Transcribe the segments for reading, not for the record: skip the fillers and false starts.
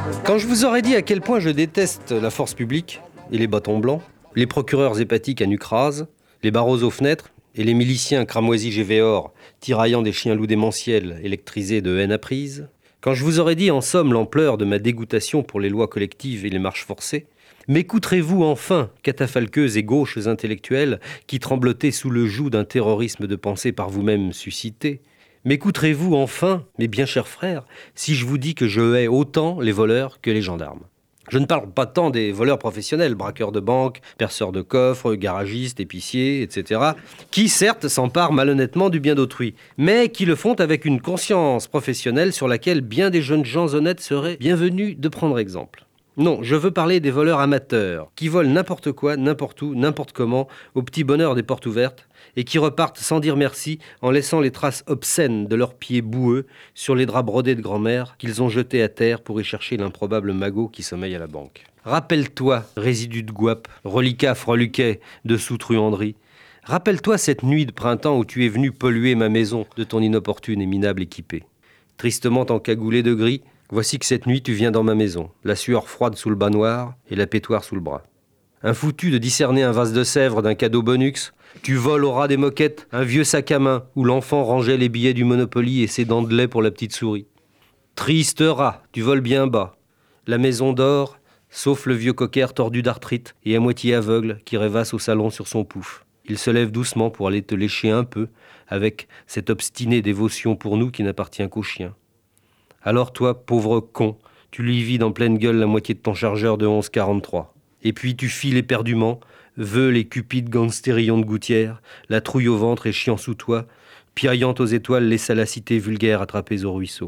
Quand je vous aurais dit à quel point je déteste la force publique et les bâtons blancs, les procureurs hépatiques à nuque rase, les barreaux aux fenêtres et les miliciens cramoisis gévéores tiraillant des chiens loups démentiels électrisés de haine apprise, quand je vous aurais dit en somme l'ampleur de ma dégoûtation pour les lois collectives et les marches forcées, m'écouterez-vous enfin, catafalqueuses et gauches intellectuelles qui tremblotez sous le joug d'un terrorisme de pensée par vous-même suscité? M'écouterez-vous enfin, mes bien chers frères, si je vous dis que je hais autant les voleurs que les gendarmes? Je ne parle pas tant des voleurs professionnels, braqueurs de banques, perceurs de coffres, garagistes, épiciers, etc., qui certes s'emparent malhonnêtement du bien d'autrui, mais qui le font avec une conscience professionnelle sur laquelle bien des jeunes gens honnêtes seraient bienvenus de prendre exemple. Non, je veux parler des voleurs amateurs, qui volent n'importe quoi, n'importe où, n'importe comment, au petit bonheur des portes ouvertes, et qui repartent sans dire merci en laissant les traces obscènes de leurs pieds boueux sur les draps brodés de grand-mère qu'ils ont jetés à terre pour y chercher l'improbable magot qui sommeille à la banque. Rappelle-toi, résidu de guape, reliquat freluquet de sous-truanderie. Rappelle-toi cette nuit de printemps où tu es venu polluer ma maison de ton inopportune et minable équipée. Tristement encagoulé de gris, voici que cette nuit tu viens dans ma maison, la sueur froide sous le bas noir et la pétoire sous le bras. Infoutu de discerner un vase de sèvres d'un cadeau bonux, tu voles au ras des moquettes un vieux sac à main où l'enfant rangeait les billets du Monopoly et ses dents de lait pour la petite souris. Triste rat, tu voles bien bas. La maison dort, sauf le vieux cocker tordu d'arthrite et à moitié aveugle qui rêvasse au salon sur son pouf. Il se lève doucement pour aller te lécher un peu avec cette obstinée dévotion pour nous qui n'appartient qu'aux chiens. Alors toi, pauvre con, tu lui vides en pleine gueule la moitié de ton chargeur de 11,43. Et puis tu files éperdument, veux les cupides gangstérillons de gouttière, la trouille au ventre et chiant sous toi, piaillant aux étoiles les salacités vulgaires attrapées au ruisseau.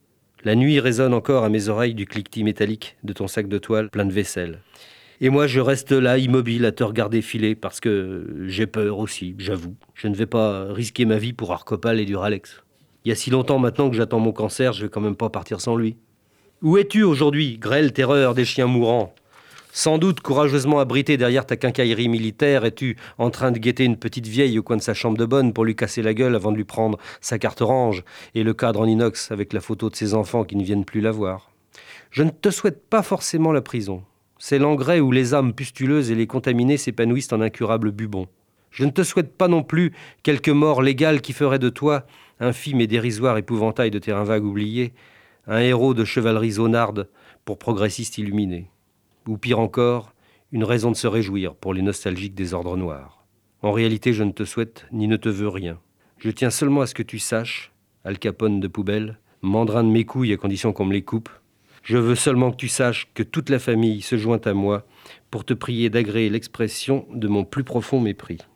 La nuit résonne encore à mes oreilles du cliquetis métallique de ton sac de toile plein de vaisselle. Et moi je reste là immobile à te regarder filer parce que j'ai peur aussi, j'avoue. Je ne vais pas risquer ma vie pour Arcopal et du Ralex. Il y a si longtemps maintenant que j'attends mon cancer, je vais quand même pas partir sans lui. Où es-tu aujourd'hui, grêle terreur des chiens mourants? Sans doute courageusement abrité derrière ta quincaillerie militaire, es-tu en train de guetter une petite vieille au coin de sa chambre de bonne pour lui casser la gueule avant de lui prendre sa carte orange et le cadre en inox avec la photo de ses enfants qui ne viennent plus la voir. Je ne te souhaite pas forcément la prison. C'est l'engrais où les âmes pustuleuses et les contaminés s'épanouissent en incurables bubons. Je ne te souhaite pas non plus quelque mort légale qui ferait de toi, infime et dérisoire épouvantail de terrain vague oublié, un héros de chevalerie zonarde pour progressiste illuminé. Ou pire encore, une raison de se réjouir pour les nostalgiques des ordres noirs. En réalité, je ne te souhaite ni ne te veux rien. Je tiens seulement à ce que tu saches, Al Capone de poubelle, mandrin de mes couilles à condition qu'on me les coupe, je veux seulement que tu saches que toute la famille se joint à moi pour te prier d'agréer l'expression de mon plus profond mépris.